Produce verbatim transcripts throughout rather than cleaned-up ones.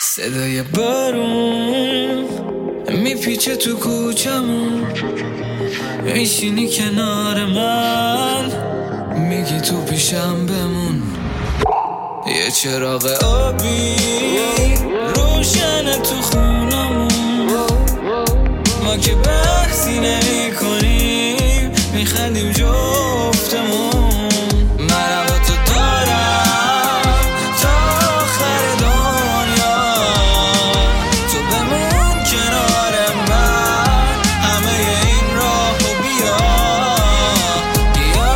صدای بارون میپیچه تو کوچمون، میشینی کنار من، میگی تو پیشم بمون. یه چراغ آبی روشن تو خونمون، ما که بحثی نمی کنیم، میخندیم جفتمون. من با تو دارم تا آخر دنیا، تو بمون کنار من، همه این راهو بیا بیا.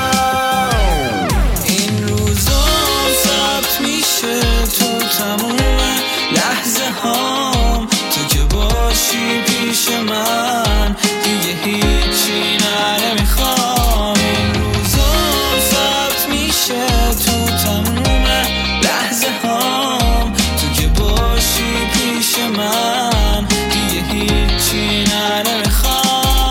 این روزا ثبت میشه تو تموم لحظه هام، تو که باشی پیش من دیگه هیچی نمیخوام. این روزا ثبت میشه تو تموم لحظه هام، تو که باشی پیش من دیگه هیچی نمیخوام.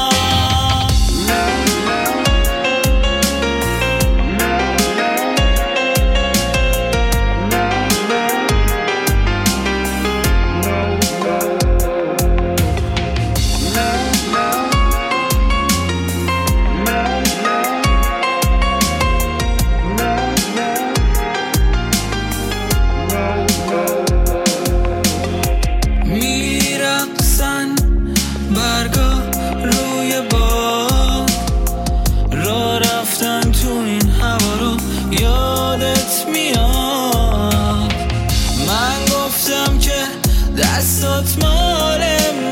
تو این هوا رو یادت میاد، من گفتم که دستات مال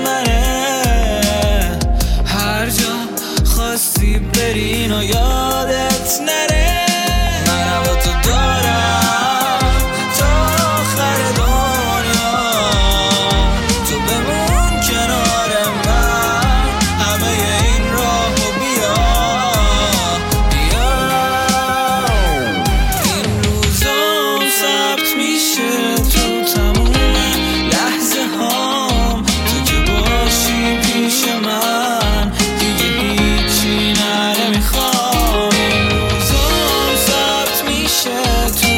منه، هر جا خواستی برین و یادت نره. من با تو دارم تا آخر دنیا، تو بمون کنار من، همه این راهو بیا. To